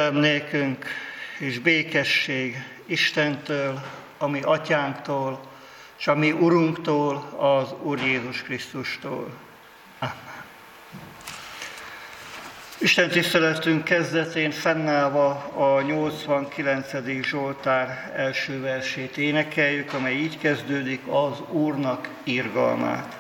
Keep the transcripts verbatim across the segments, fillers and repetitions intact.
Kegyelem nékünk és békesség Istentől, a mi atyánktól, és a mi Urunktól, az Úr Jézus Krisztustól. Amen. Isten tiszteletünk kezdetén fennállva a nyolcvankilencedik Zsoltár első versét énekeljük, amely így kezdődik: az Úrnak irgalmát.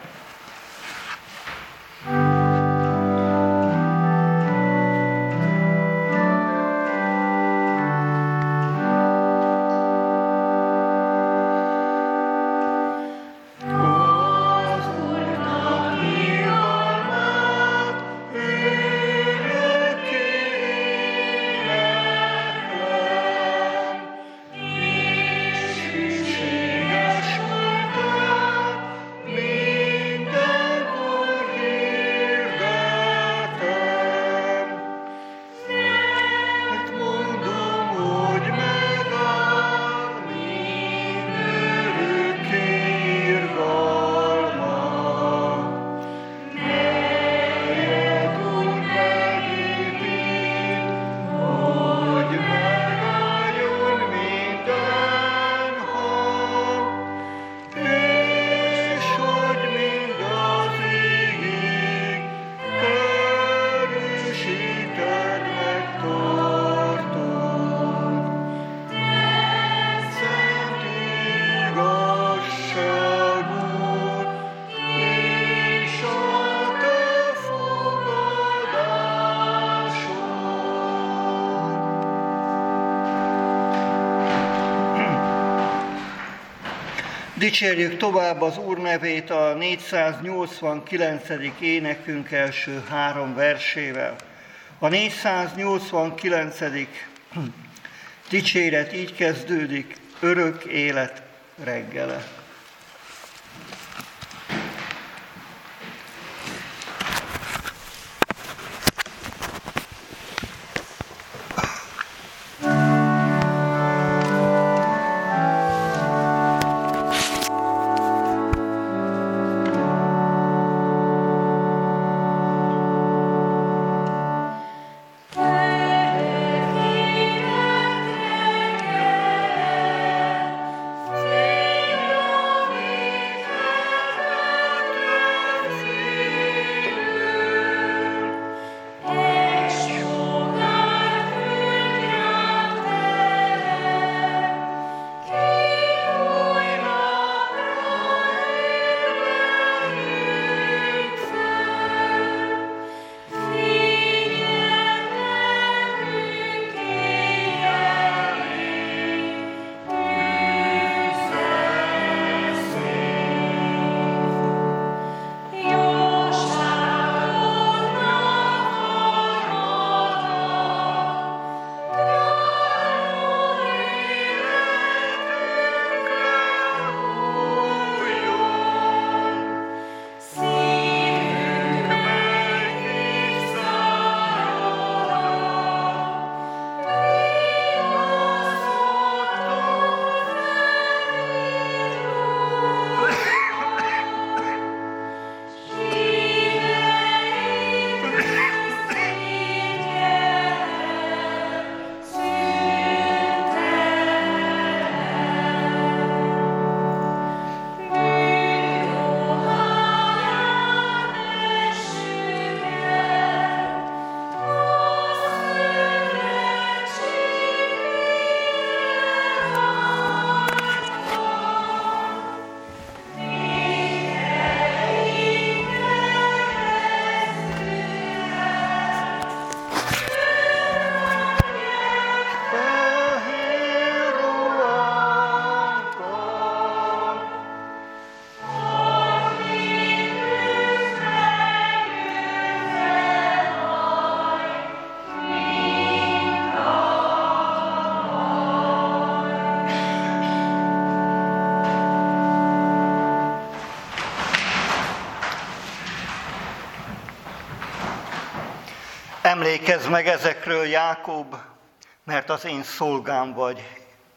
Dicsérjük tovább az Úr nevét a négyszáznyolcvankilencedik énekünk első három versével. A négyszáznyolcvankilencedik dicséret így kezdődik: örök élet reggele. Emlékezz meg ezekről, Jákob, mert az én szolgám vagy.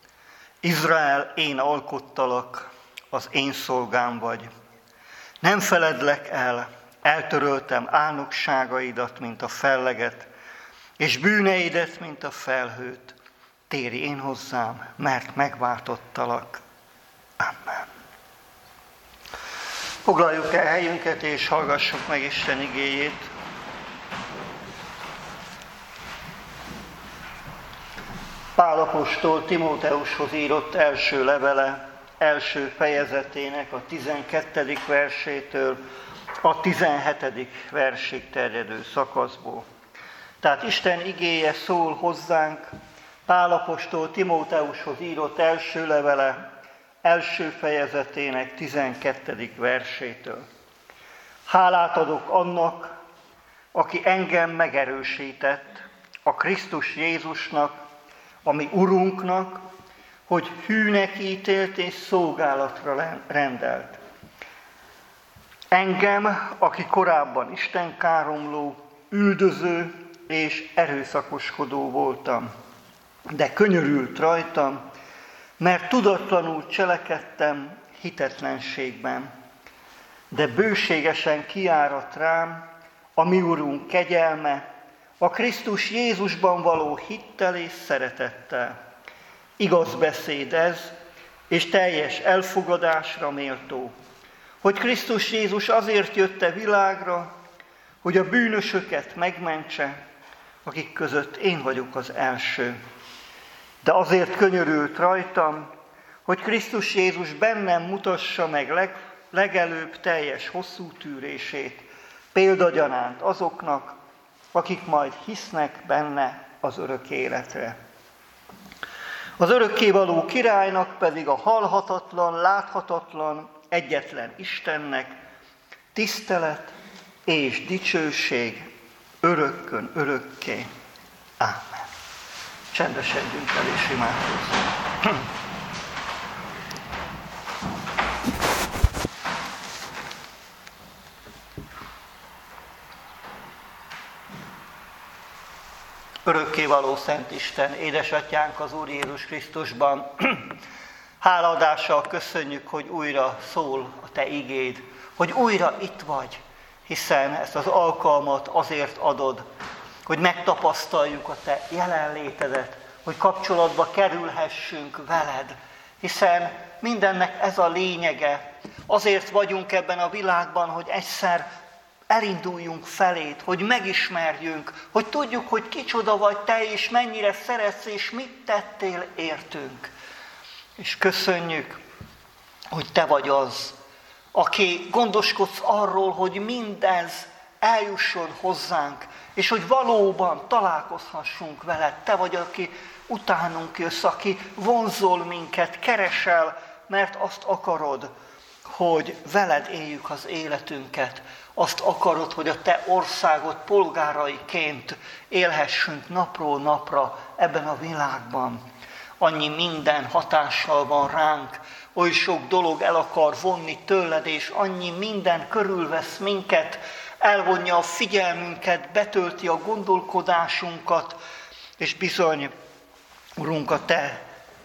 Izrael, én alkottalak, az én szolgám vagy. Nem feledlek el, eltöröltem álnokságaidat, mint a felleget, és bűneidet, mint a felhőt, térj én hozzám, mert megváltottalak. Amen. Foglaljuk el helyünket, és hallgassuk meg Isten igéjét. Pál apostol Timóteushoz írott első levele, első fejezetének a tizenkettedik versétől a tizenhetedik versig terjedő szakaszból. Tehát Isten igéje szól hozzánk, Pál apostol Timóteushoz írott első levele, első fejezetének tizenkettedik versétől. Hálát adok annak, aki engem megerősített, a Krisztus Jézusnak, ami Urunknak, hogy hűnek ítélt és szolgálatra rendelt. Engem, aki korábban istenkáromló, üldöző és erőszakoskodó voltam, de könyörült rajtam, mert tudatlanul cselekedtem hitetlenségben, de bőségesen kiáradt rám a mi Urunk kegyelme, a Krisztus Jézusban való hittel és szeretettel. Igaz beszéd ez, és teljes elfogadásra méltó, hogy Krisztus Jézus azért jött a világra, hogy a bűnösöket megmentse, akik között én vagyok az első. De azért könyörült rajtam, hogy Krisztus Jézus bennem mutassa meg leg, legelőbb teljes hosszú tűrését, példagyanánt azoknak, akik majd hisznek benne az örök életre. Az örökkévaló királynak pedig a halhatatlan, láthatatlan, egyetlen Istennek tisztelet és dicsőség örökkön örökké. Ámen. Csendesedjünk el és imádkozzunk. Örökkévaló Szent Isten, édesatyánk az Úr Jézus Krisztusban, hálaadással köszönjük, hogy újra szól a Te igéd, hogy újra itt vagy, hiszen ezt az alkalmat azért adod, hogy megtapasztaljuk a Te jelenlétedet, hogy kapcsolatba kerülhessünk veled, hiszen mindennek ez a lényege. Azért vagyunk ebben a világban, hogy egyszer elinduljunk feléd, hogy megismerjünk, hogy tudjuk, hogy kicsoda vagy Te, és mennyire szeretsz, és mit tettél értünk. És köszönjük, hogy Te vagy az, aki gondoskodsz arról, hogy mindez eljusson hozzánk, és hogy valóban találkozhassunk veled. Te vagy, aki utánunk jössz, aki vonzol minket, keresel, mert azt akarod, hogy veled éljük az életünket. Azt akarod, hogy a Te országod polgáraiként élhessünk napról napra ebben a világban. Annyi minden hatással van ránk, oly sok dolog el akar vonni tőled, és annyi minden körülvesz minket, elvonja a figyelmünket, betölti a gondolkodásunkat, és bizony, Urunk, a Te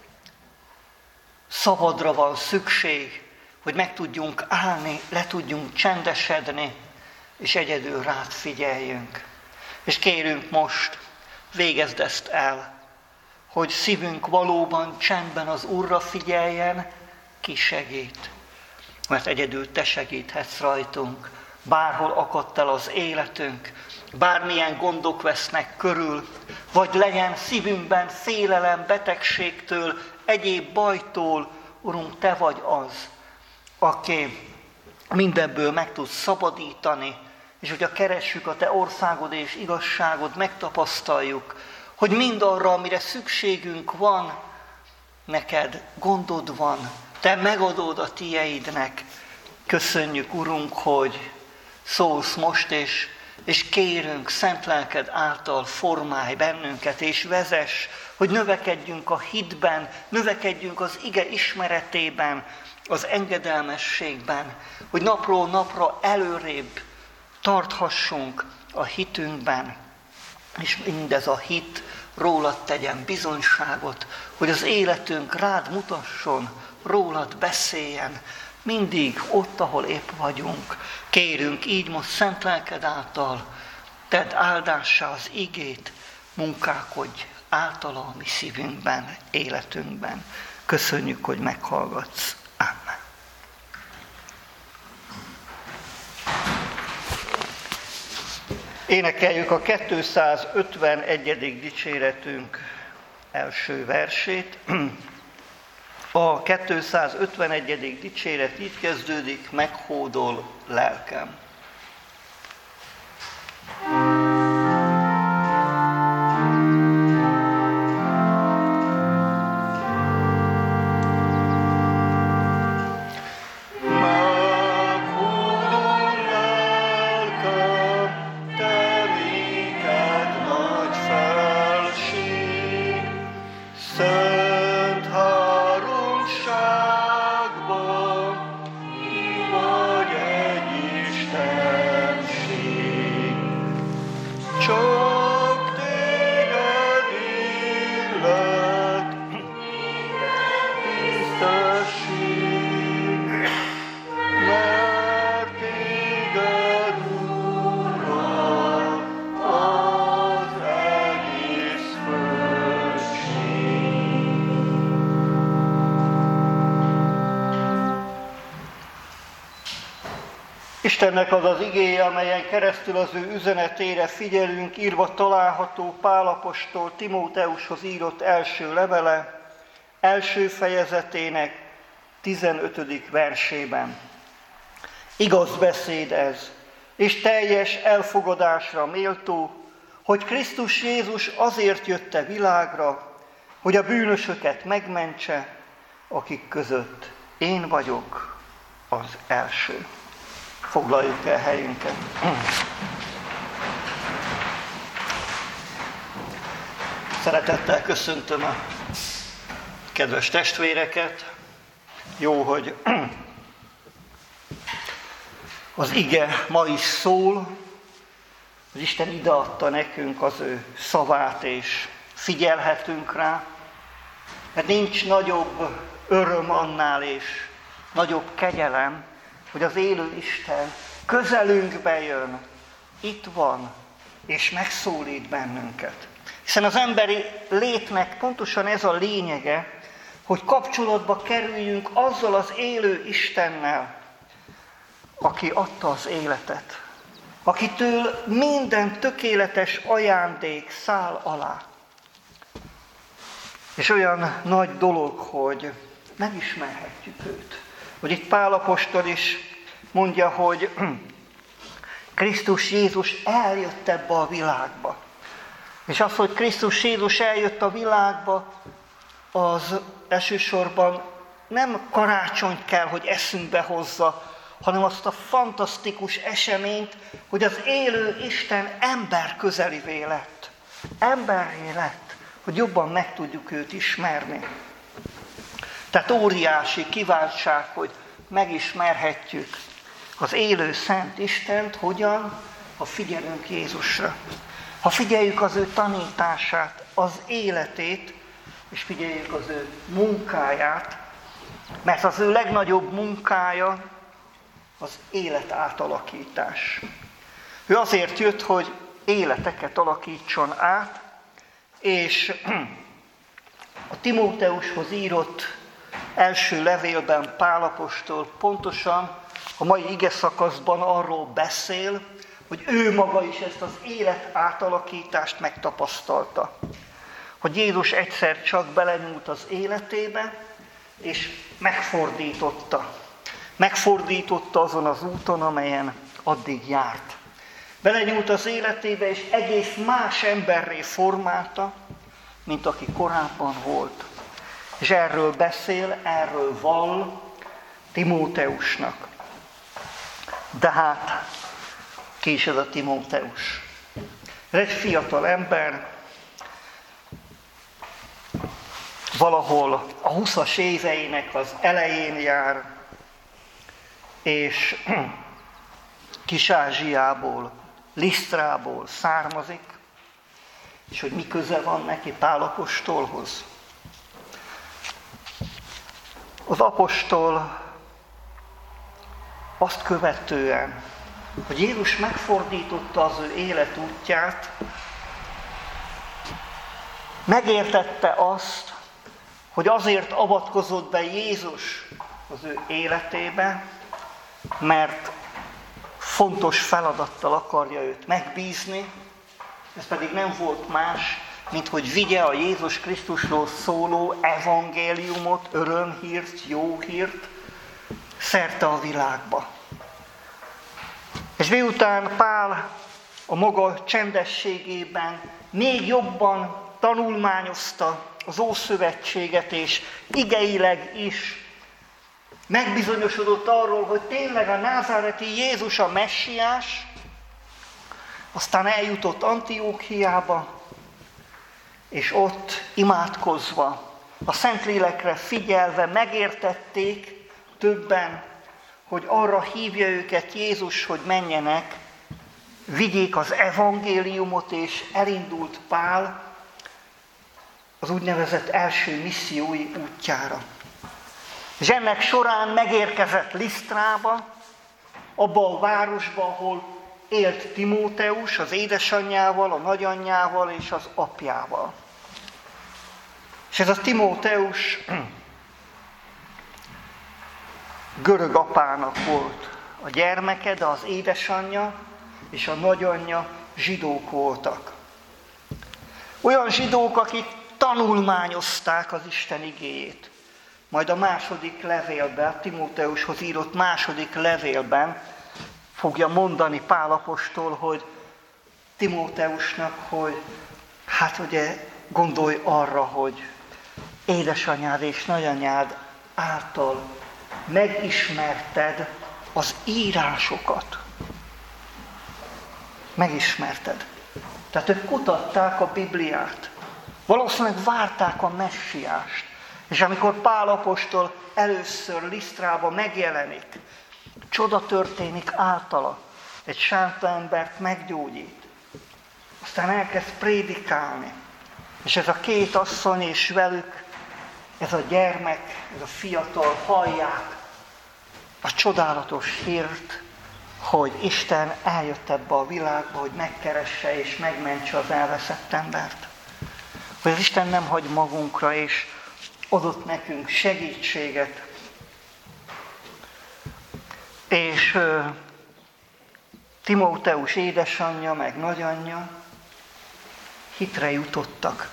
szabadra van szükség, hogy meg tudjunk állni, le tudjunk csendesedni, és egyedül rád figyeljünk. És kérünk most, végezd ezt el, hogy szívünk valóban csendben az Úrra figyeljen, ki segít. Mert egyedül Te segíthetsz rajtunk, bárhol akadt el az életünk, bármilyen gondok vesznek körül, vagy legyen szívünkben félelem, betegségtől, egyéb bajtól, Urunk, Te vagy az, aki mindenből meg tud szabadítani, és hogyha keressük a Te országod és igazságod, megtapasztaljuk, hogy mindarra, amire szükségünk van, neked gondod van, Te megadod a Tieidnek. Köszönjük, Urunk, hogy szólsz most, és, és kérünk, szent lelked által formálj bennünket, és vezess, hogy növekedjünk a hitben, növekedjünk az ige ismeretében, az engedelmességben, hogy napról napra előrébb tarthassunk a hitünkben, és mindez a hit rólad tegyen bizonyságot, hogy az életünk rád mutasson, rólad beszéljen, mindig ott, ahol épp vagyunk. Kérünk így most szent lelked által, tedd áldássá az igét, munkálkodj általa a mi szívünkben, életünkben. Köszönjük, hogy meghallgatsz. Amen. Énekeljük a kétszázötvenegyedik dicséretünk első versét. A kétszázötvenegyedik dicséret így kezdődik: meghódol lelkem. Istennek az az igéje, amelyen keresztül az ő üzenetére figyelünk, írva található Pál apostol Timóteushoz írott első levele, első fejezetének tizenötödik versében. Igaz beszéd ez, és teljes elfogadásra méltó, hogy Krisztus Jézus azért jött a világra, hogy a bűnösöket megmentse, akik között én vagyok az első. Foglaljuk el helyünket. Szeretettel köszöntöm a kedves testvéreket. Jó, hogy az ige ma is szól, az Isten ideadta nekünk az ő szavát, és figyelhetünk rá, mert nincs nagyobb öröm annál, és nagyobb kegyelem, hogy az élő Isten közelünkbe jön, itt van, és megszólít bennünket. Hiszen az emberi létnek pontosan ez a lényege, hogy kapcsolatba kerüljünk azzal az élő Istennel, aki adta az életet, akitől minden tökéletes ajándék száll alá. És olyan nagy dolog, hogy megismerhetjük őt. Hogy itt Pál apostol is mondja, hogy Krisztus Jézus eljött ebbe a világba. És az, hogy Krisztus Jézus eljött a világba, az elsősorban nem karácsonyt kell, hogy eszünkbe hozza, hanem azt a fantasztikus eseményt, hogy az élő Isten ember közelivé lett. Emberré lett, hogy jobban meg tudjuk őt ismerni. Tehát óriási kiváltság, hogy megismerhetjük az élő szent Istent, hogyan? Ha figyelünk Jézusra. Ha figyeljük az ő tanítását, az életét, és figyeljük az ő munkáját, mert az ő legnagyobb munkája az élet átalakítás. Ő azért jött, hogy életeket alakítson át, és a Timóteushoz írott első levélben Pál apostol pontosan a mai ige szakaszban arról beszél, hogy ő maga is ezt az élet átalakítást megtapasztalta. Hogy Jézus egyszer csak belenyúlt az életébe, és megfordította. Megfordította azon az úton, amelyen addig járt. Belenyúlt az életébe, és egész más emberré formálta, mint aki korábban volt. És erről beszél, erről vall Timóteusnak. De hát, ki is ez a Timóteus? Ez egy fiatal ember, valahol a huszas éveinek az elején jár, és Kis-Ázsiából, Lisztrából származik, és hogy mi köze van neki Pál apostolhoz. Az apostol azt követően, hogy Jézus megfordította az ő életútját, Megértette azt, hogy azért avatkozott be Jézus az ő életébe, mert fontos feladattal akarja őt megbízni, ez pedig nem volt más, mint hogy vigye a Jézus Krisztusról szóló evangéliumot, örömhírt, jó hírt szerte a világba. És miután Pál a maga csendességében még jobban tanulmányozta az Ószövetséget, és igeileg is megbizonyosodott arról, hogy tényleg a názáreti Jézus a messiás, aztán eljutott Antiókiába, és ott imádkozva, a Szentlélekre figyelve megértették többen, hogy arra hívja őket Jézus, hogy menjenek, vigyék az evangéliumot, és elindult Pál az úgynevezett első missziói útjára. És ennek során megérkezett Lisztrába, abba a városba, ahol élt Timóteus az édesanyjával, a nagyanyjával és az apjával. És ez a Timóteus görög apának volt a gyermeke, de az édesanyja és a nagyanyja zsidók voltak. Olyan zsidók, akik tanulmányozták az Isten igéjét. Majd a második levélben, Timóteushoz írott második levélben fogja mondani Pál apostol, hogy Timóteusnak, hogy hát ugye gondolj arra, hogy édesanyád és nagyanyád által megismerted az írásokat. Megismerted. Tehát ők kutatták a Bibliát. Valószínűleg várták a messiást. És amikor Pál apostol először Lisztrába megjelenik, csoda történik általa, egy sánta embert meggyógyít. Aztán elkezd prédikálni. És ez a két asszony és velük, ez a gyermek, ez a fiatal hallják a csodálatos hírt, hogy Isten eljött ebbe a világba, hogy megkeresse és megmentse az elveszett embert. Hogy az Isten nem hagy magunkra, és adott nekünk segítséget. És uh, Timóteus édesanyja, meg nagyanyja hitre jutottak.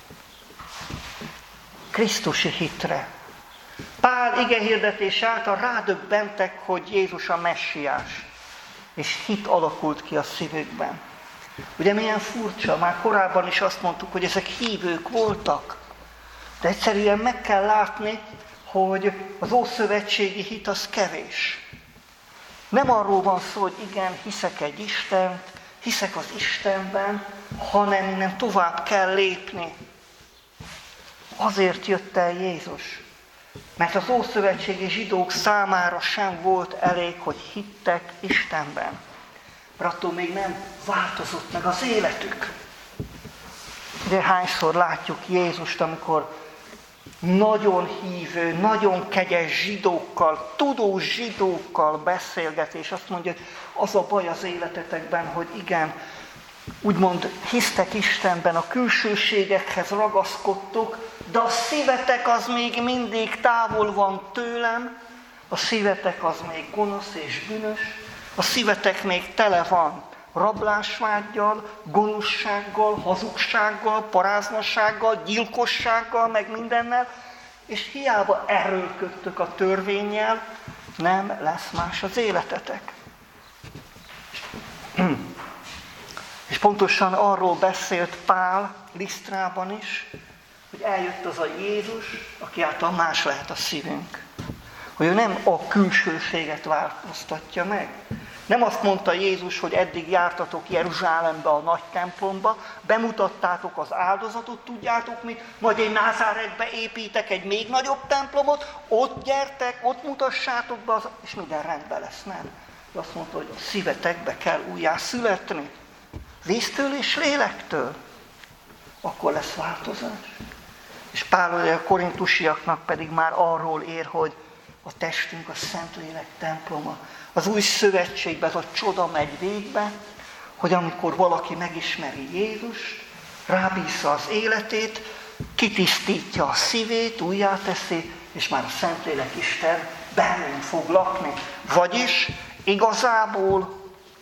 Krisztusi hitre. Pál igehirdetés által rádöbbentek, hogy Jézus a messiás. És hit alakult ki a szívükben. Ugye milyen furcsa, már korábban is azt mondtuk, hogy ezek hívők voltak. De egyszerűen meg kell látni, hogy az ószövetségi hit az kevés. Nem arról van szó, hogy igen, hiszek egy Istent, hiszek az Istenben, hanem innen tovább kell lépni. Azért jött el Jézus. Mert az ószövetségi zsidók számára sem volt elég, hogy hittek Istenben. Mert attól még nem változott meg az életük. De hányszor látjuk Jézust, amikor nagyon hívő, nagyon kegyes zsidókkal, tudós zsidókkal beszélget, és azt mondja, hogy az a baj az életetekben, hogy igen, úgymond hisztek Istenben, a külsőségekhez ragaszkodtok, de a szívetek az még mindig távol van tőlem, a szívetek az még gonosz és bűnös, a szívetek még tele van rablásvággyal, gonoszsággal, hazugsággal, paráznasággal, gyilkossággal, meg mindennel, és hiába erőlködtök a törvénnyel, nem lesz más az életetek. És pontosan arról beszélt Pál Lisztrában is, hogy eljött az a Jézus, aki által más lehet a szívünk. Hogy ő nem a külsőséget változtatja meg. Nem azt mondta Jézus, hogy eddig jártatok Jeruzsálembe a nagy templomba, bemutattátok az áldozatot, tudjátok mit, majd én Názáretbe építek egy még nagyobb templomot, ott gyertek, ott mutassátok be, az, és minden rendben lesz, nem. Ő azt mondta, hogy a szívetekbe kell újjá születni. Víztől és lélektől. Akkor lesz változás. És Pál a korintusiaknak pedig már arról ér, hogy a testünk a Szentlélek temploma. Az új szövetségben ez a csoda megy végbe, hogy amikor valaki megismeri Jézust, rábízza az életét, kitisztítja a szívét, újjáteszi, és már a Szentlélek Isten bennünk fog lakni. Vagyis igazából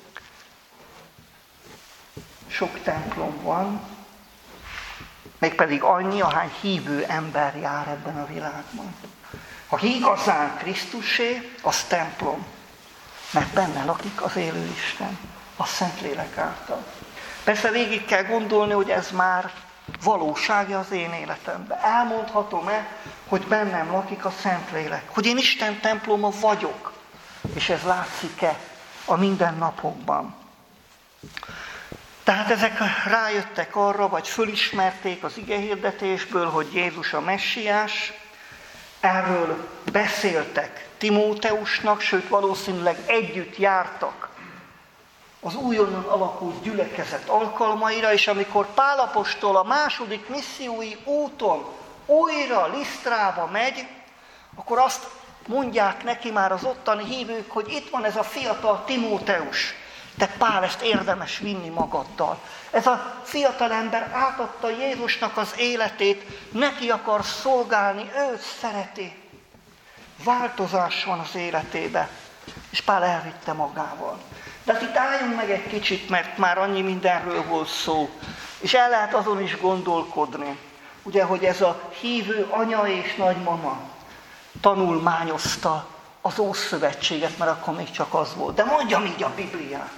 sok templom van, mégpedig annyi, ahány hívő ember jár ebben a világban. Aki igazán Krisztusé, az templom, mert benne lakik az élő Isten, a Szentlélek által. Persze végig kell gondolni, hogy ez már valósága az én életemben. Elmondhatom-e, hogy bennem lakik a Szentlélek, hogy én Isten temploma vagyok, és ez látszik-e a mindennapokban. Tehát ezek rájöttek arra, vagy fölismerték az igehirdetésből, hogy Jézus a Messiás, erről beszéltek Timóteusnak, sőt valószínűleg együtt jártak az újonnan alakult gyülekezet alkalmaira, és amikor Pál apostol a második missziói úton újra Lisztrába megy, akkor azt mondják neki már az ottani hívők, hogy itt van ez a fiatal Timóteus, de Pál, ezt érdemes vinni magaddal. Ez a fiatal ember átadta Jézusnak az életét, neki akar szolgálni, őt szereti. Változás van az életébe, és Pál elvitte magával. De hát itt álljunk meg egy kicsit, mert már annyi mindenről volt szó, és el lehet azon is gondolkodni, ugye, hogy ez a hívő anya és nagymama tanulmányozta az Ószövetséget, mert akkor még csak az volt. De mondjam így a Bibliát.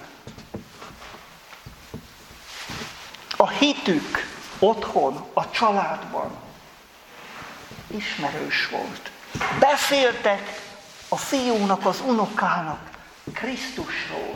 A hitük otthon, a családban ismerős volt. Beszéltek a fiúnak, az unokának Krisztusról.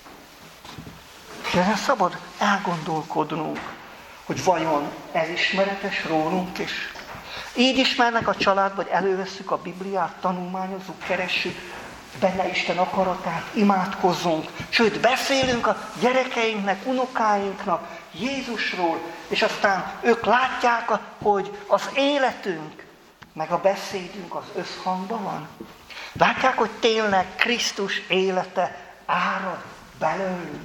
És ezen szabad elgondolkodnunk, hogy vajon ez ismeretes rólunk is. Így ismernek a család, vagy elővesszük a Bibliát, tanulmányozzuk, keressük benne Isten akaratát, imádkozzunk, sőt beszélünk a gyerekeinknek, unokáinknak Jézusról, és aztán ők látják, hogy az életünk, meg a beszédünk az összhangban van. Látják, hogy tényleg Krisztus élete árad belőlünk.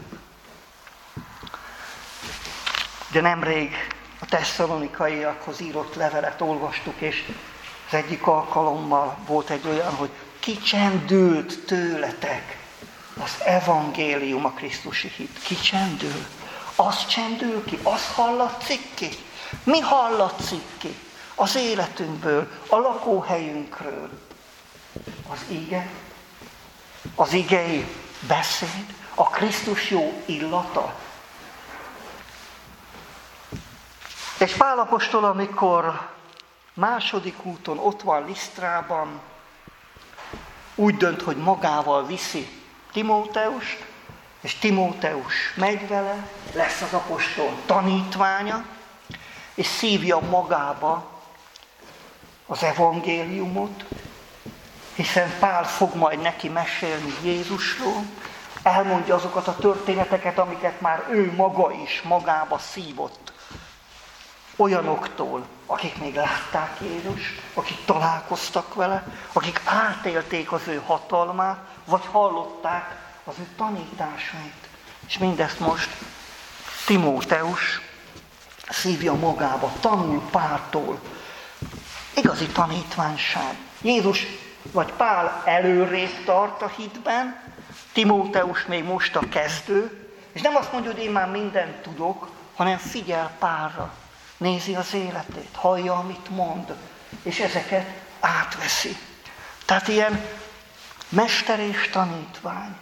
De nemrég a tesszalonikaiakhoz írott levelet olvastuk, és az egyik alkalommal volt egy olyan, hogy kicsendült tőletek az evangélium, a Krisztusi hit. Kicsendül. Az csendül ki, az hallatszik ki. Mi hallatszik ki? Az életünkből, a lakóhelyünkről. Az ige, az igei beszéd, a Krisztus jó illata. És Pál apostol, amikor második úton ott van Lisztrában, úgy dönt, hogy magával viszi Timóteust, és Timóteus megy vele, lesz az apostol tanítványa, és szívja magába az evangéliumot, hiszen Pál fog majd neki mesélni Jézusról, elmondja azokat a történeteket, amiket már ő maga is magába szívott olyanoktól, akik még látták Jézust, akik találkoztak vele, akik átélték az ő hatalmát, vagy hallották az ő tanításait. És mindezt most Timóteus szívja magába, tanul Páltól. Igazi tanítványság. Jézus vagy Pál előrébb tart a hitben, Timóteus még most a kezdő, és nem azt mondja, hogy én már mindent tudok, hanem figyel Pálra, nézi az életét, hallja, amit mond, és ezeket átveszi. Tehát ilyen mester és tanítvány.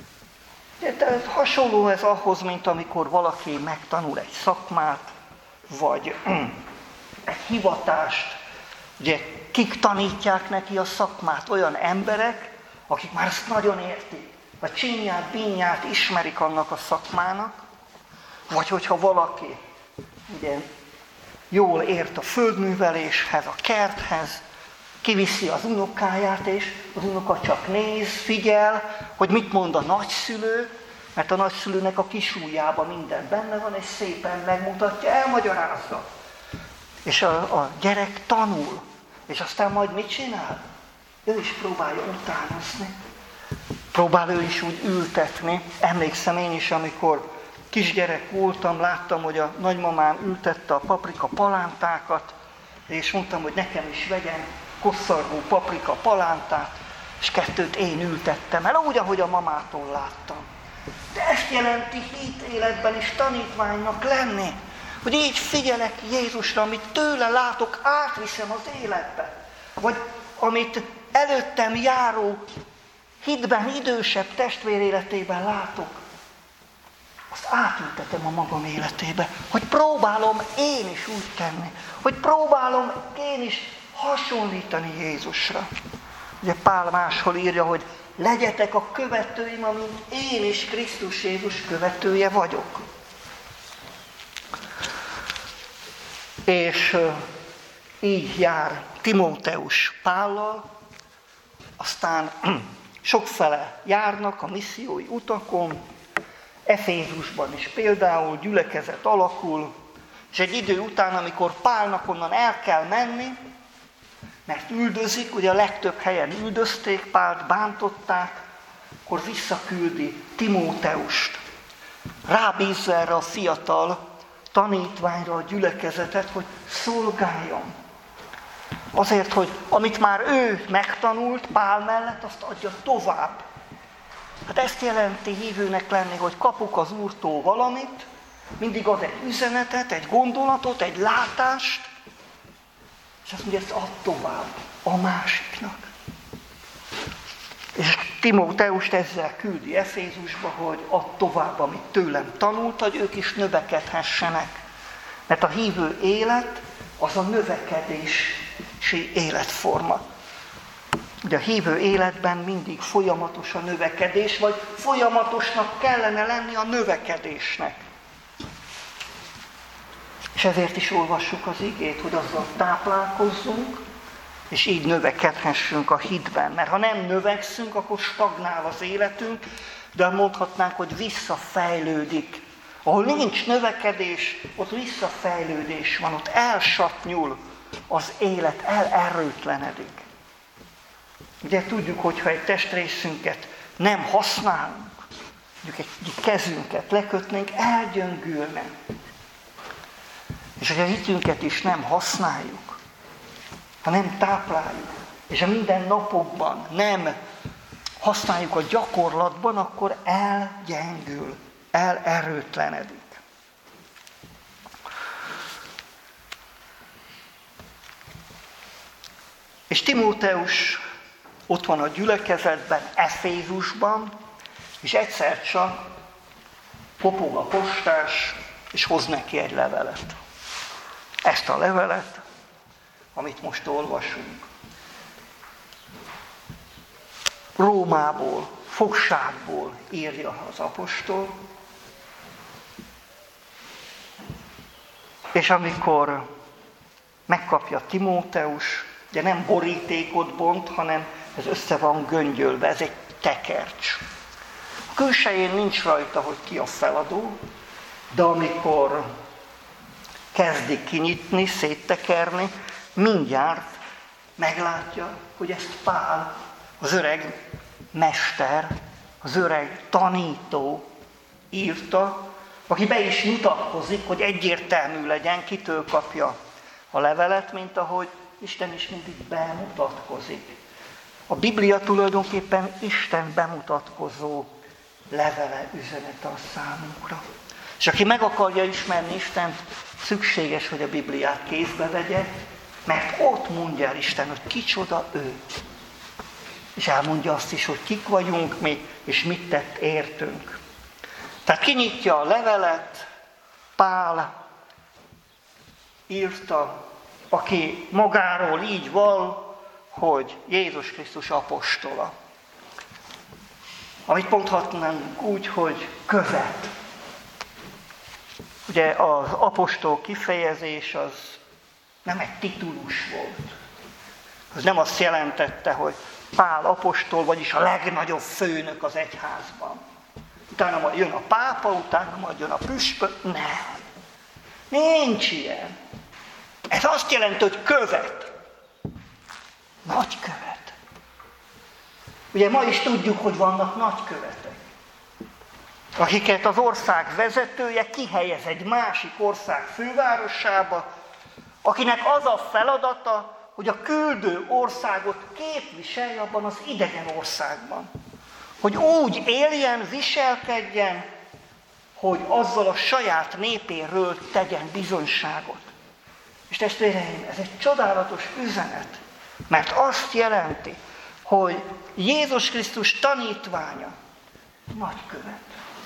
De hasonló ez ahhoz, mint amikor valaki megtanul egy szakmát, vagy egy hivatást. Ugye kik tanítják neki a szakmát? Olyan emberek, akik már ezt nagyon értik, a csinyát, bínyát ismerik annak a szakmának, vagy hogyha valaki ugye, jól ért a földműveléshez, a kerthez, kiviszi az unokáját, és az unoka csak néz, figyel, hogy mit mond a nagyszülő, mert a nagyszülőnek a kisujjában minden benne van, és szépen megmutatja, elmagyarázza. És a, a gyerek tanul, és aztán majd mit csinál? Ő is próbálja utánozni. Próbál ő is úgy ültetni. Emlékszem én is, amikor kisgyerek voltam, láttam, hogy a nagymamám ültette a paprika palántákat, és mondtam, hogy nekem is vegyen kosszargó paprika palántát, és kettőt én ültettem el, úgy, ahogy a mamától láttam. De ezt jelenti hit életben is tanítványnak lenni, hogy így figyelek Jézusra, amit tőle látok, átviszem az életbe. Vagy amit előttem járó, hitben idősebb testvér életében látok, azt átültetem a magam életébe, hogy próbálom én is úgy tenni, hogy próbálom én is hasonlítani Jézusra. Ugye Pál máshol írja, hogy legyetek a követőim, amint én is Krisztus Jézus követője vagyok. És uh, így jár Timóteus Pállal, aztán sokfele járnak a missziói utakon, Efézusban is például gyülekezet alakul, és egy idő után, amikor Pálnak onnan el kell menni, mert üldözik, ugye a legtöbb helyen üldözték Pált, bántották, akkor visszaküldi Timóteust. Rábízza erre a fiatal tanítványra a gyülekezetet, hogy szolgáljon. Azért, hogy amit már ő megtanult Pál mellett, azt adja tovább. Hát ezt jelenti hívőnek lenni, hogy kapok az Úrtól valamit, mindig ad egy üzenetet, egy gondolatot, egy látást, és azt mondja, ezt add tovább a másiknak. És Timóteust ezzel küldi Efézusba, hogy add tovább, amit tőlem tanult, hogy ők is növekedhessenek. Mert a hívő élet az a növekedési életforma. Ugye a hívő életben mindig folyamatos a növekedés, vagy folyamatosnak kellene lenni a növekedésnek. És ezért is olvassuk az igét, hogy azzal táplálkozzunk, és így növekedhessünk a hitben. Mert ha nem növekszünk, akkor stagnál az életünk, de mondhatnánk, hogy visszafejlődik. Ahol nincs növekedés, ott visszafejlődés van, ott elsatnyul az élet, elerőtlenedik. Ugye tudjuk, hogyha egy testrészünket nem használunk, mondjuk egy kezünket lekötnénk, elgyöngülne. És hogy a hitünket is nem használjuk, ha nem tápláljuk, és a mindennapokban nem használjuk a gyakorlatban, akkor elgyengül, elerőtlenedik. És Timóteus ott van a gyülekezetben, Efézusban, és egyszer csak kopog a postás, és hoz neki egy levelet. Ezt a levelet, amit most olvasunk. Rómából, fogságból írja az apostol, és amikor megkapja Timóteus, ugye nem borítékot bont, hanem ez össze van göngyölve, ez egy tekercs. A külsején nincs rajta, hogy ki a feladó, de amikor kezdik kinyitni, széttekerni, mindjárt meglátja, hogy ezt Pál, az öreg mester, az öreg tanító írta, aki be is mutatkozik, hogy egyértelmű legyen, kitől kapja a levelet, mint ahogy Isten is mindig bemutatkozik. A Biblia tulajdonképpen Isten bemutatkozó levele, üzenete a számunkra. És aki meg akarja ismerni Istent, szükséges, hogy a Bibliát kézbe vegye, mert ott mondja el Isten, hogy kicsoda ő. És elmondja azt is, hogy kik vagyunk mi, és mit tett értünk. Tehát kinyitja a levelet, Pál írta, aki magáról így val, hogy Jézus Krisztus apostola. Amit mondhatnánk úgy, hogy követ. Ugye az apostol kifejezés az nem egy titulus volt. Az nem azt jelentette, hogy Pál apostol, vagyis a legnagyobb főnök az egyházban. Utána majd jön a pápa, utána majd jön a püspök. Nem. Nincs ilyen. Ez azt jelenti, hogy követ. Nagykövet. Ugye ma is tudjuk, hogy vannak nagykövetek. akiket az ország vezetője kihelyez egy másik ország fővárosába, akinek az a feladata, hogy a küldő országot képviselje abban az idegen országban. Hogy úgy éljen, viselkedjen, hogy azzal a saját népéről tegyen bizonyságot. És testvéreim, ez egy csodálatos üzenet, mert azt jelenti, hogy Jézus Krisztus tanítványa nagykövet.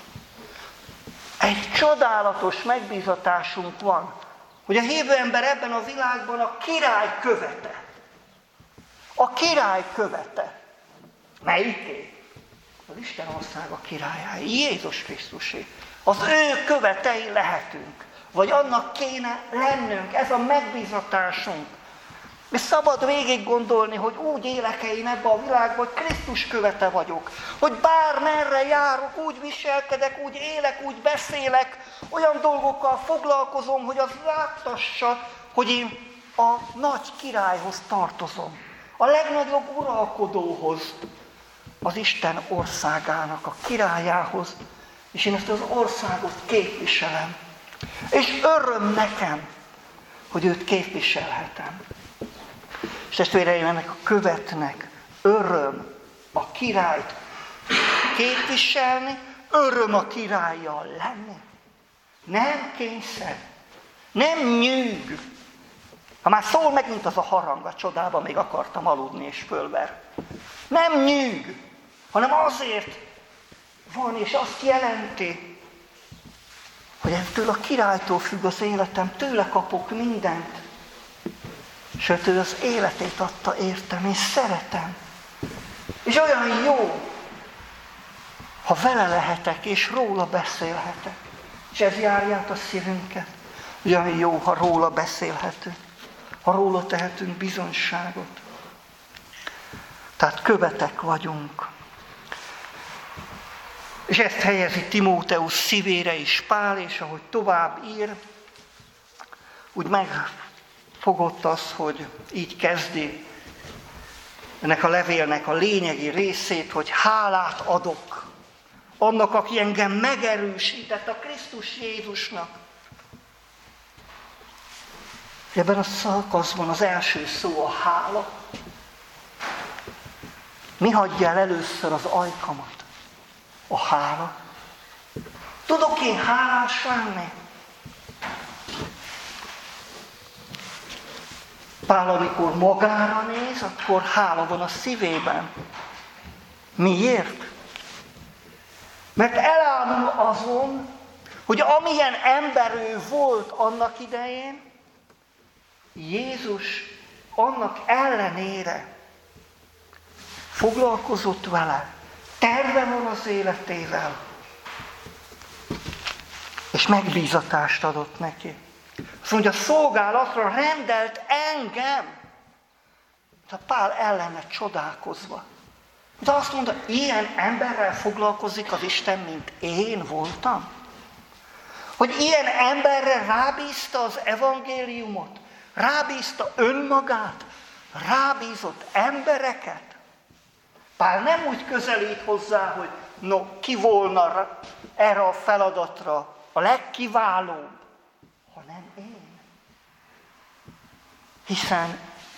Egy csodálatos megbízatásunk van, hogy a hívő ember ebben a világban a király követe. A király követe. Melyiké? Az Isten országa királyái, Jézus Krisztusé. Az ő követei lehetünk. Vagy annak kéne lennünk, ez a megbízatásunk. És szabad végig gondolni, hogy úgy élek én ebbe a világban, hogy Krisztus követe vagyok. Hogy bármerre járok, úgy viselkedek, úgy élek, úgy beszélek, olyan dolgokkal foglalkozom, hogy az láttassa, hogy én a nagy királyhoz tartozom. A legnagyobb uralkodóhoz, az Isten országának, a királyához. És én ezt az országot képviselem. És öröm nekem, hogy őt képviselhetem. És testvéreim, ennek a követnek öröm a királyt képviselni, öröm a királlyal lenni. Nem kényszer, nem nyűg. Ha már szól megint az a harang a csodában, még akartam aludni és fölver. Nem nyűg, hanem azért van, és azt jelenti, hogy ettől a királytól függ az életem, tőle kapok mindent. Sőt, ő az életét adta értem, és szeretem. És olyan jó, ha vele lehetek, és róla beszélhetek. És ez járja át a szívünket. Olyan jó, ha róla beszélhetünk, ha róla tehetünk bizonyságot. Tehát követek vagyunk. És ezt helyezi Timóteus szívére is Pál, és ahogy tovább ír, úgy megfogott az, hogy így kezdi ennek a levélnek a lényegi részét, hogy hálát adok annak, aki engem megerősített, a Krisztus Jézusnak. Ebben a szakaszban az első szó a hála. Mi hagyja el először az ajkamat? A hála. Tudok én hálás lenni? Pál, amikor magára néz, akkor hála van a szívében. Miért? Mert elámul azon, hogy amilyen ember ő volt annak idején, Jézus annak ellenére foglalkozott vele, terve van az életével, és megbízatást adott neki. Azt mondja, szolgálatra rendelt engem. De Pál ellene csodálkozva. De azt mondta, ilyen emberrel foglalkozik az Isten, mint én voltam? Hogy ilyen emberre rábízta az evangéliumot, rábízta önmagát, rábízott embereket. Pál nem úgy közelít hozzá, hogy no, ki volna erre a feladatra a legkiválóbb, hanem én. Hiszen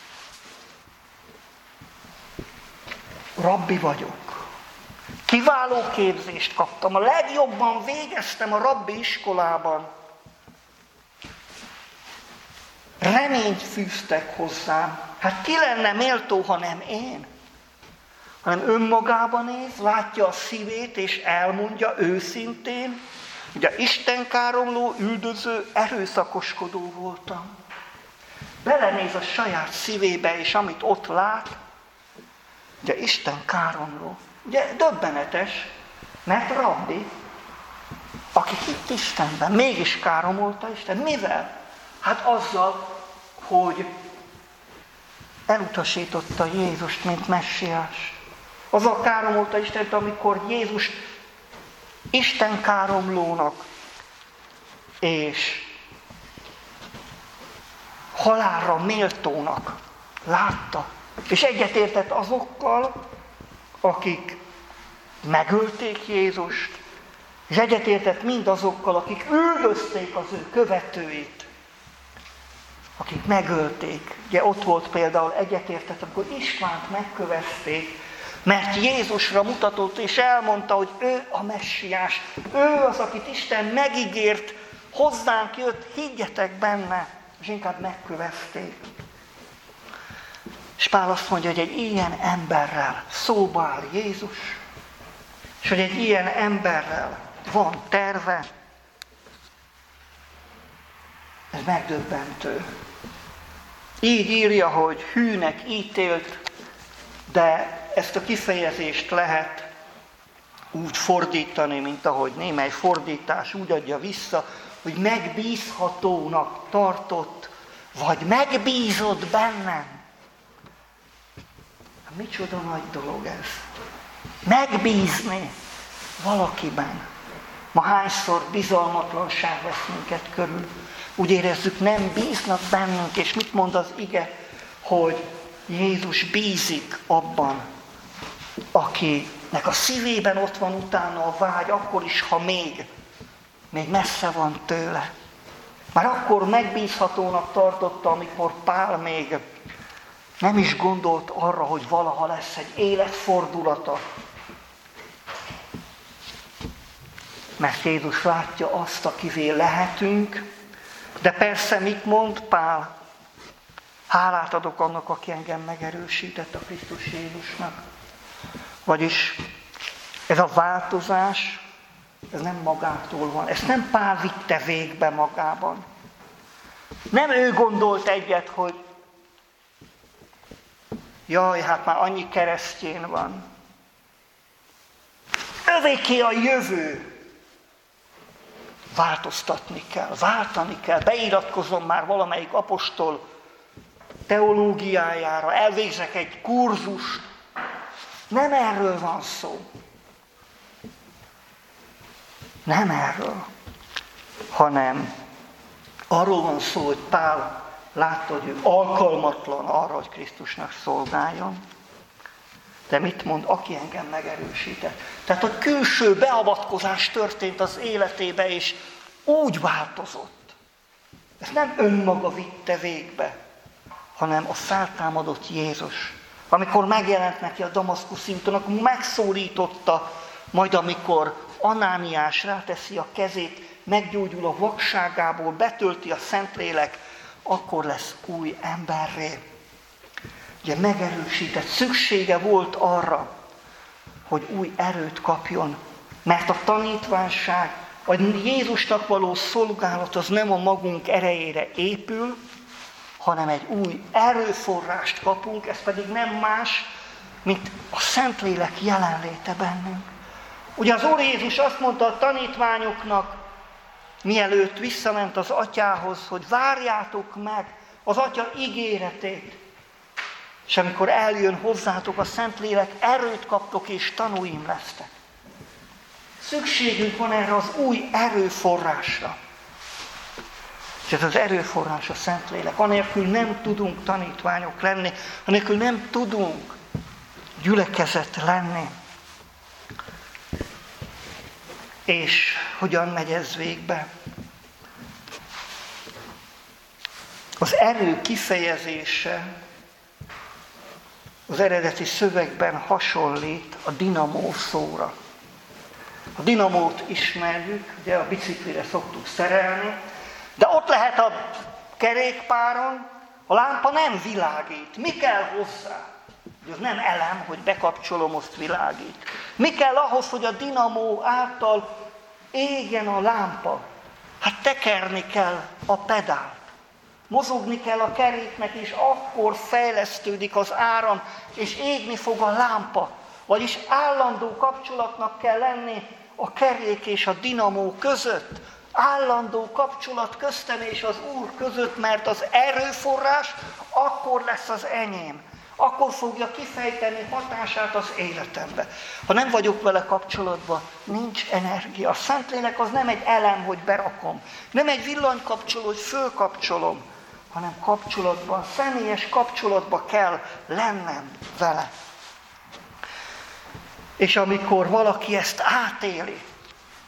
rabbi vagyok. Kiváló képzést kaptam. A legjobban végeztem a rabbi iskolában. Reményt fűztek hozzám. Hát ki lenne méltó, ha nem én? Hanem önmagában néz, látja a szívét, és elmondja őszintén, ugye istenkáromló, üldöző, erőszakoskodó voltam. Belenéz a saját szívébe, és amit ott lát, ugye istenkáromló. Ugye döbbenetes, mert rabbi, aki hitt Istenben, mégis káromolta Isten. Mivel? Hát azzal, hogy elutasította Jézust, mint messiás. Azzal káromolta Istent, amikor Jézus Isten káromlónak és halálra méltónak látta. És egyetértett azokkal, akik megölték Jézust, És egyetértett mindazokkal, akik üldözték az ő követőit, akik megölték. Ugye ott volt például egyetértett, amikor Istvánt megkövezték, mert Jézusra mutatott, és elmondta, hogy ő a messiás, ő az, akit Isten megígért, hozzánk jött, higgyetek benne, és inkább megkövezték. És Pál azt mondja, hogy egy ilyen emberrel szóba áll Jézus, és hogy egy ilyen emberrel van terve. Ez megdöbbentő. Így írja, hogy hűnek ítélt, de ezt a kifejezést lehet úgy fordítani, mint ahogy némely fordítás úgy adja vissza, hogy megbízhatónak tartott, vagy megbízott bennem. Micsoda nagy dolog ez. Megbízni valakiben. Ma hányszor bizalmatlanság vesz minket körül. Úgy érezzük, nem bíznak bennünk, és mit mond az ige, hogy Jézus bízik abban, akinek a szívében ott van utána a vágy, akkor is, ha még, még messze van tőle. Már akkor megbízhatónak tartotta, amikor Pál még nem is gondolt arra, hogy valaha lesz egy életfordulata. Mert Jézus látja azt, akivé lehetünk, de persze mit mond Pál? Hálát adok annak, aki engem megerősített, a Krisztus Jézusnak. Vagyis ez a változás, ez nem magától van. Ezt nem Pál vitte végbe magában. Nem ő gondolt egyet, hogy jaj, hát már annyi keresztjén van. Övéké a jövő. Változtatni kell, váltani kell. Beiratkozom már valamelyik apostol teológiájára, elvégzek egy kurzust. Nem erről van szó. Nem erről. Hanem arról van szó, hogy Pál látta, hogy ő alkalmatlan arra, hogy Krisztusnak szolgáljon. De mit mond, aki engem megerősített? Tehát a külső beavatkozás történt az életébe, és úgy változott. Ezt nem önmaga vitte végbe, hanem a feltámadott Jézus. Amikor megjelent neki a Damaszkuszi úton, akkor megszólította, majd amikor Anániás ráteszi a kezét, meggyógyul a vakságából, betölti a Szentlélek, akkor lesz új emberré. Ugye megerősített, szüksége volt arra, hogy új erőt kapjon, mert a tanítványság, a Jézusnak való szolgálat az nem a magunk erejére épül, hanem egy új erőforrást kapunk, ez pedig nem más, mint a Szentlélek jelenléte bennünk. Ugye az Úr Jézus azt mondta a tanítványoknak, mielőtt visszament az atyához, hogy várjátok meg az atya ígéretét, és amikor eljön hozzátok a Szentlélek, erőt kaptok és tanúim lesztek. Szükségünk van erre az új erőforrásra. És ez az erőforrás a Szentlélek. Anélkül nem tudunk tanítványok lenni, anélkül nem tudunk gyülekezet lenni. És hogyan megy ez végbe? Az erő kifejezése az eredeti szövegben hasonlít a dinamó szóra. A dinamót ismerjük, ugye a biciklire szoktuk szerelni, de ott lehet a kerékpáron, a lámpa nem világít. Mi kell hozzá? Ez nem elem, hogy bekapcsolom, azt világít. Mi kell ahhoz, hogy a dinamó által égjen a lámpa? Hát tekerni kell a pedált. Mozogni kell a keréknek, és akkor fejlesztődik az áram, és égni fog a lámpa. Vagyis állandó kapcsolatnak kell lenni a kerék és a dinamó között. Állandó kapcsolat köztem és az Úr között, mert az erőforrás akkor lesz az enyém. Akkor fogja kifejteni hatását az életembe. Ha nem vagyok vele kapcsolatban, nincs energia. A Szentlélek az nem egy elem, hogy berakom. Nem egy villanykapcsoló, hogy fölkapcsolom, hanem kapcsolatban, személyes kapcsolatban kell lennem vele. És amikor valaki ezt átéli,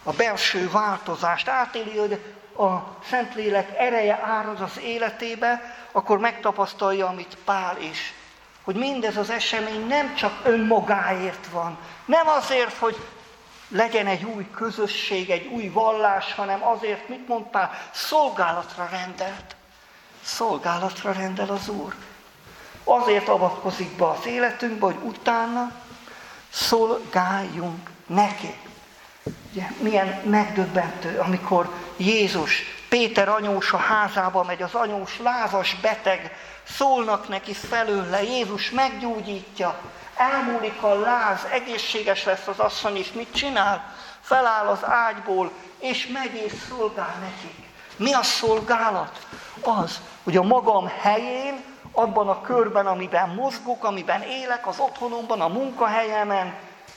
a belső változást, átéli, hogy a Szentlélek ereje árad az életébe, akkor megtapasztalja, amit Pál is, hogy mindez az esemény nem csak önmagáért van, nem azért, hogy legyen egy új közösség, egy új vallás, hanem azért, mit mond Pál, szolgálatra rendelt. Szolgálatra rendel az Úr. Azért avatkozik be az életünkbe, hogy utána szolgáljunk neki. Ugye, milyen megdöbbentő, amikor Jézus Péter anyósa házába megy, az anyós lázas beteg, szólnak neki felőle, Jézus meggyógyítja, elmúlik a láz, egészséges lesz az asszony, és mit csinál? Feláll az ágyból, és megy és szolgál nekik. Mi a szolgálat? Az, hogy a magam helyén, abban a körben, amiben mozgok, amiben élek, az otthonomban, a munkahelyemen,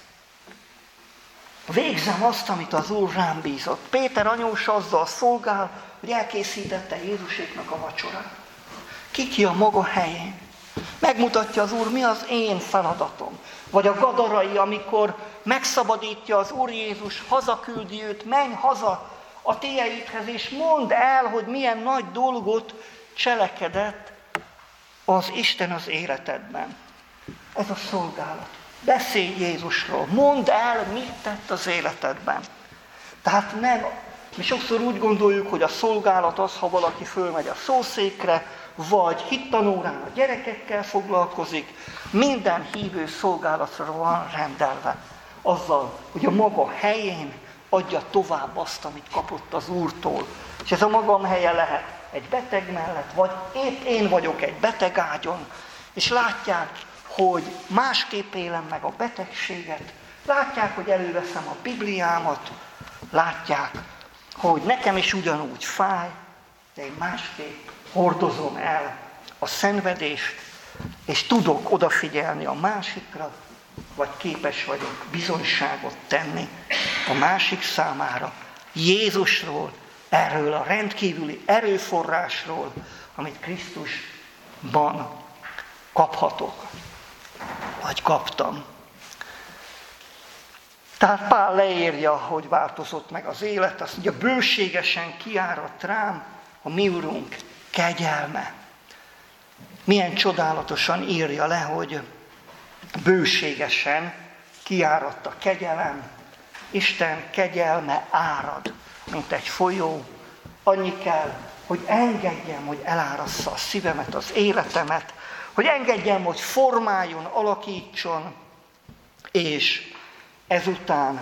végzem azt, amit az Úr rám bízott. Péter anyós azzal szolgál, hogy elkészítette Jézuséknak a vacsorát. Ki ki a maga helyén. Megmutatja az Úr, mi az én feladatom. Vagy a gadarai, amikor megszabadítja az Úr Jézus, hazaküldi őt, menj haza a tieidhez, és mondd el, hogy milyen nagy dolgot cselekedett az Isten az életedben. Ez a szolgálat. Beszélj Jézusról, mondd el, mit tett az életedben. Tehát nem, mi sokszor úgy gondoljuk, hogy a szolgálat az, ha valaki fölmegy a szószékre, vagy hittanórán a gyerekekkel foglalkozik, minden hívő szolgálatra van rendelve. Azzal, hogy a maga helyén adja tovább azt, amit kapott az Úrtól. És ez a magam helye lehet egy beteg mellett, vagy épp én vagyok egy beteg ágyon, és látják, hogy másképp élem meg a betegséget, látják, hogy előveszem a Bibliámat, látják, hogy nekem is ugyanúgy fáj, de én másképp hordozom el a szenvedést, és tudok odafigyelni a másikra, vagy képes vagyok bizonyságot tenni a másik számára. Jézusról, erről a rendkívüli erőforrásról, amit Krisztusban kaphatok, vagy kaptam. Tehát Pál leírja, hogy változott meg az élet, azt mondja, bőségesen kiáradt rám a mi Urunk kegyelme. Milyen csodálatosan írja le, hogy bőségesen kiáradt a kegyelem, Isten kegyelme árad, mint egy folyó. Annyi kell, hogy engedjem, hogy elárassza a szívemet, az életemet, hogy engedjem, hogy formáljon, alakítson, és ezután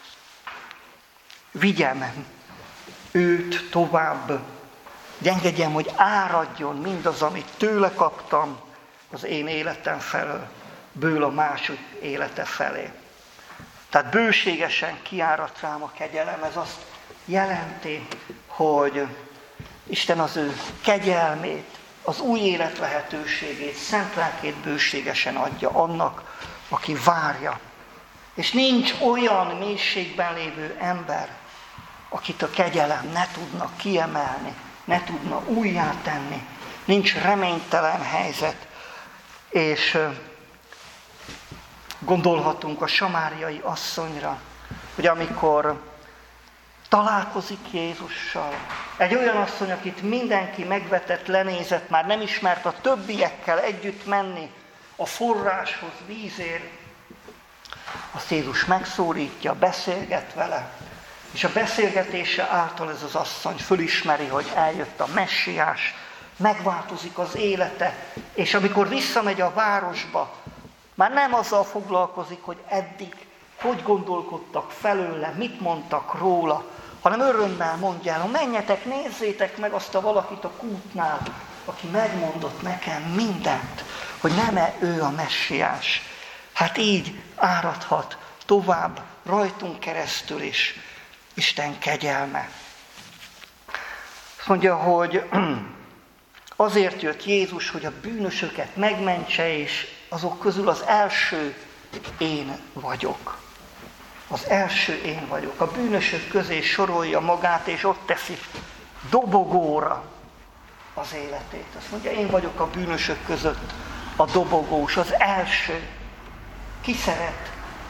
vigyem őt tovább, hogy engedjem, hogy áradjon mindaz, amit tőle kaptam az én életem felől, ből a másik élete felé. Tehát bőségesen kiáradt rám a kegyelem, ez azt jelenti, hogy Isten az ő kegyelmét, az új élet lehetőségét, szent lelkét bőségesen adja annak, aki várja. És nincs olyan mélységben lévő ember, akit a kegyelem ne tudna kiemelni, ne tudna újjá tenni. Nincs reménytelen helyzet. És gondolhatunk a samáriai asszonyra, hogy amikor találkozik Jézussal, egy olyan asszony, akit mindenki megvetett, lenézett, már nem ismert a többiekkel együtt menni a forráshoz, vízért, azt Jézus megszólítja, beszélget vele, és a beszélgetése által ez az asszony fölismeri, hogy eljött a messiás, megváltozik az élete, és amikor visszamegy a városba, már nem azzal foglalkozik, hogy eddig hogy gondolkodtak felőle, mit mondtak róla, hanem örömmel mondja el, menjetek, nézzétek meg azt a valakit a kútnál, aki megmondott nekem mindent, hogy nem-e ő a messiás. Hát így áradhat tovább rajtunk keresztül is Isten kegyelme. Azt mondja, hogy azért jött Jézus, hogy a bűnösöket megmentse, és azok közül az első én vagyok. Az első én vagyok. A bűnösök közé sorolja magát, és ott teszi dobogóra az életét. Azt mondja, én vagyok a bűnösök között a dobogós, az első. Ki szeret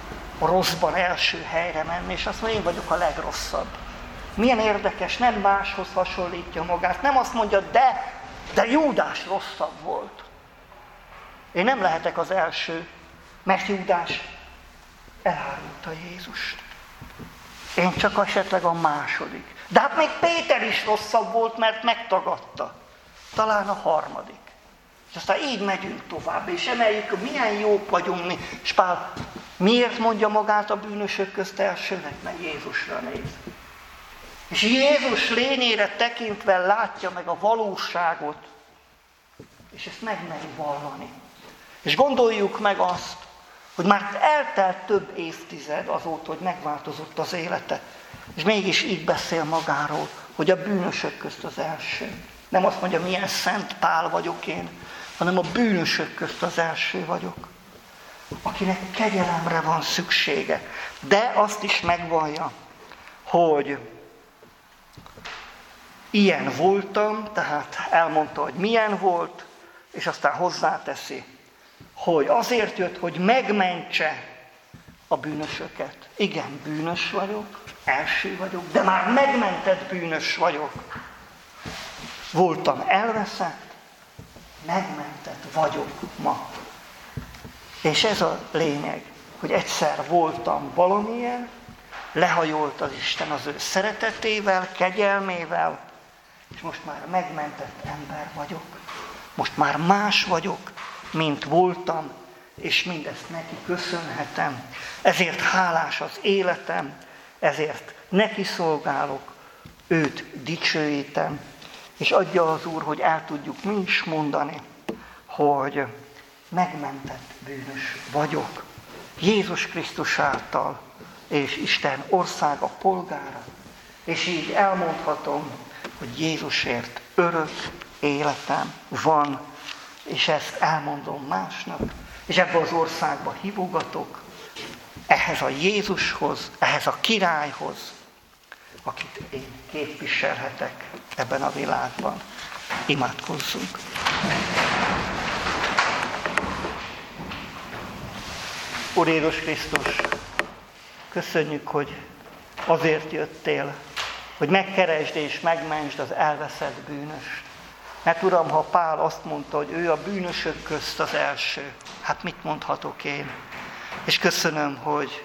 a rosszban első helyre menni, és azt mondja, én vagyok a legrosszabb. Milyen érdekes, nem máshoz hasonlítja magát, nem azt mondja, de, de Júdás rosszabb volt. Én nem lehetek az első, mert Júdás elárulta Jézust. Én csak esetleg a második. De hát még Péter is rosszabb volt, mert megtagadta. Talán a harmadik. És aztán így megyünk tovább, és emeljük, hogy milyen jók vagyunk mi. És Pál miért mondja magát a bűnösök közt elsőnek? Mert Jézusra néz. És Jézus lényére tekintve látja meg a valóságot, és ezt megmeri vallani. És gondoljuk meg azt, hogy már eltelt több évtized azóta, hogy megváltozott az élete. És mégis így beszél magáról, hogy a bűnösök közt az első. Nem azt mondja, milyen szent Pál vagyok én, hanem a bűnösök közt az első vagyok. Akinek kegyelemre van szüksége. De azt is megvallja, hogy ilyen voltam, tehát elmondta, hogy milyen volt, és aztán hozzáteszi, hogy azért jött, hogy megmentse a bűnösöket. Igen, bűnös vagyok, első vagyok, de már megmentett bűnös vagyok. Voltam elveszett, megmentett vagyok ma. És ez a lényeg, hogy egyszer voltam valamilyen, lehajolt az Isten az ő szeretetével, kegyelmével, és most már megmentett ember vagyok. Most már más vagyok, mint voltam, és mindezt neki köszönhetem. Ezért hálás az életem, ezért neki szolgálok, őt dicsőítem, és adja az Úr, hogy el tudjuk mi is mondani, hogy megmentett bűnös vagyok. Jézus Krisztus által, és Isten országa polgára. És így elmondhatom, hogy Jézusért örök életem van, és ezt elmondom másnak, és ebbe az országba hívogatok, ehhez a Jézushoz, ehhez a királyhoz, akit én képviselhetek ebben a világban. Imádkozzunk! Úr Jézus Krisztus, köszönjük, hogy azért jöttél, hogy megkeresd és megmentsd az elveszett bűnöst. Mert Uram, ha Pál azt mondta, hogy ő a bűnösök közt az első, hát mit mondhatok én? És köszönöm, hogy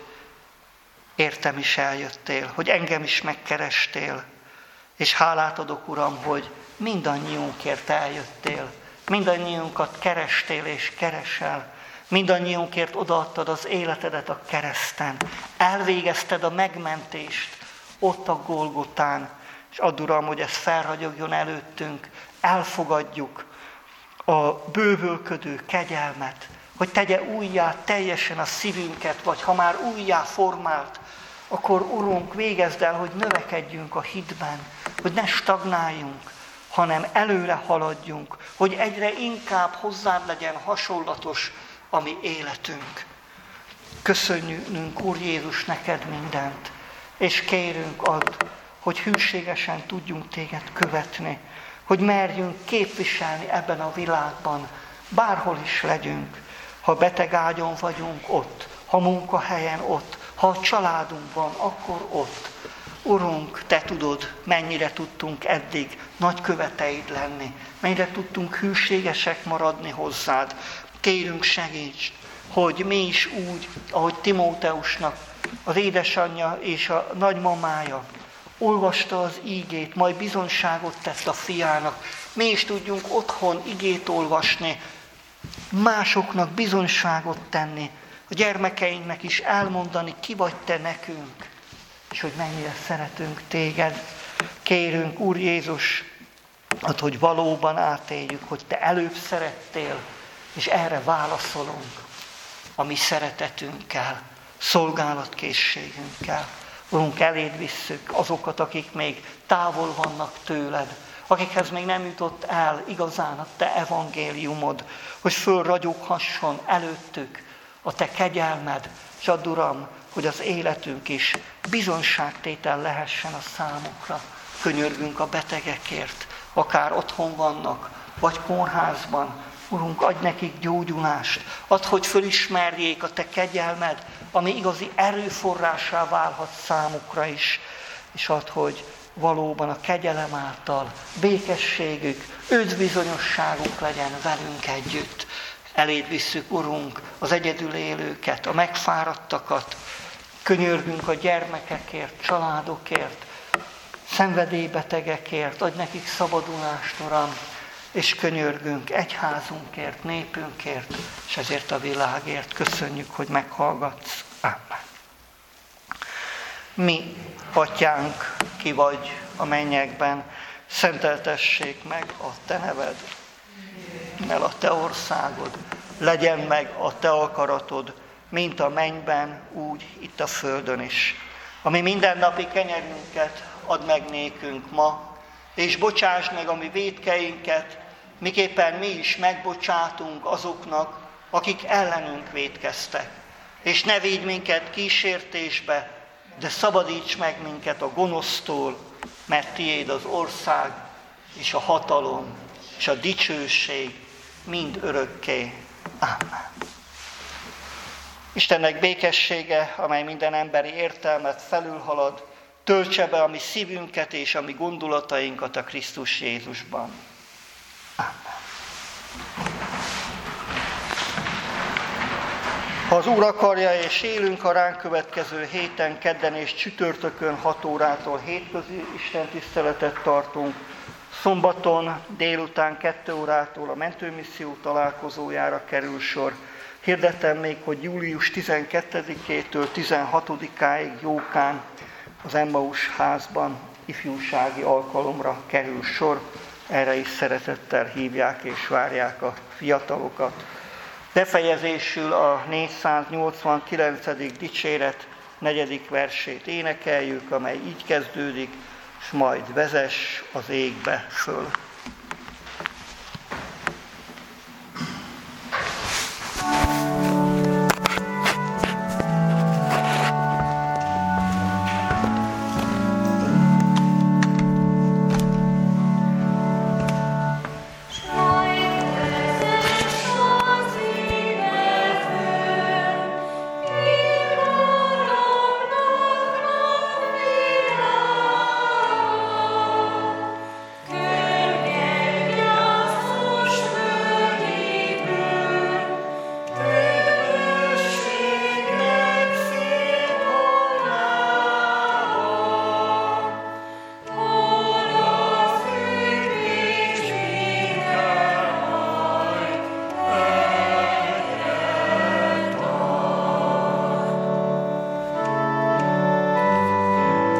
értem is eljöttél, hogy engem is megkerestél, és hálát adok, Uram, hogy mindannyiunkért eljöttél, mindannyiunkat kerestél és keresel, mindannyiunkért odaadtad az életedet a kereszten, elvégezted a megmentést ott a Golgotán, és add, Uram, hogy ez felragyogjon előttünk, elfogadjuk a bővölködő kegyelmet, hogy tegye újjá teljesen a szívünket, vagy ha már újjá formált, akkor Urunk, végezd el, hogy növekedjünk a hitben, hogy ne stagnáljunk, hanem előre haladjunk, hogy egyre inkább hozzád legyen hasonlatos a mi életünk. Köszönjünk, Úr Jézus, neked mindent, és kérünk add, hogy hűségesen tudjunk téged követni, hogy merjünk képviselni ebben a világban, bárhol is legyünk, ha beteg ágyon vagyunk ott, ha munkahelyen ott, ha a családunkban, akkor ott. Urunk, te tudod, mennyire tudtunk eddig nagy követeid lenni, mennyire tudtunk hűségesek maradni hozzád. Kérünk, segíts, hogy mi is úgy, ahogy Timóteusnak az édesanyja és a nagymamája olvasta az ígét, majd bizonyságot tett a fiának. Mi is tudjunk otthon igét olvasni, másoknak bizonyságot tenni, a gyermekeinknek is elmondani, ki vagy te nekünk, és hogy mennyire szeretünk téged. Kérünk, Úr Jézus, ad, hogy valóban átéljük, hogy te előbb szerettél, és erre válaszolunk a mi szeretetünkkel, szolgálatkészségünkkel. Urunk, eléd visszük azokat, akik még távol vannak tőled, akikhez még nem jutott el igazán a te evangéliumod, hogy fölragyoghasson előttük a te kegyelmed, és add, Uram, hogy az életünk is bizonságtétel lehessen a számukra. Könyörgünk a betegekért, akár otthon vannak, vagy kórházban, Urunk, adj nekik gyógyulást, add, hogy fölismerjék a Te kegyelmed, ami igazi erőforrásá válhat számukra is, és add, hogy valóban a kegyelem által békességük, őszbizonyosságuk legyen velünk együtt. Eléd visszük, Urunk, az egyedül élőket, a megfáradtakat, könyörgünk a gyermekekért, családokért, szenvedélybetegekért, adj nekik szabadulást, Uram, és könyörgünk egyházunkért, népünkért, és ezért a világért. Köszönjük, hogy meghallgatsz. Amen. Mi, Atyánk, ki vagy a mennyekben, szenteltessék meg a Te neved, el a Te országod, legyen meg a Te akaratod, mint a mennyben, úgy itt a földön is. Ami mindennapi kenyerünket add meg nékünk ma, és bocsáss meg a mi vétkeinket, miképpen mi is megbocsátunk azoknak, akik ellenünk vétkeztek. És ne védj minket kísértésbe, de szabadíts meg minket a gonosztól, mert tiéd az ország, és a hatalom, és a dicsőség mind örökké. Amen. Istennek békessége, amely minden emberi értelmet felülhalad, töltse be a mi szívünket és a mi gondolatainkat a Krisztus Jézusban. Amen. Ha az Úr akarja és élünk, a ránk következő héten, kedden és csütörtökön hat órától hétközi istentiszteletet tartunk, szombaton délután kettő órától a mentőmisszió találkozójára kerül sor. Hirdetem még, hogy július tizenkettedikétől tizenhatodikáig Jókán az Emmaus házban ifjúsági alkalomra kerül sor. Erre is szeretettel hívják és várják a fiatalokat. Befejezésül a négyszáznyolcvankilencedik dicséret negyedik versét énekeljük, amely így kezdődik: s majd vezess az égbe föl.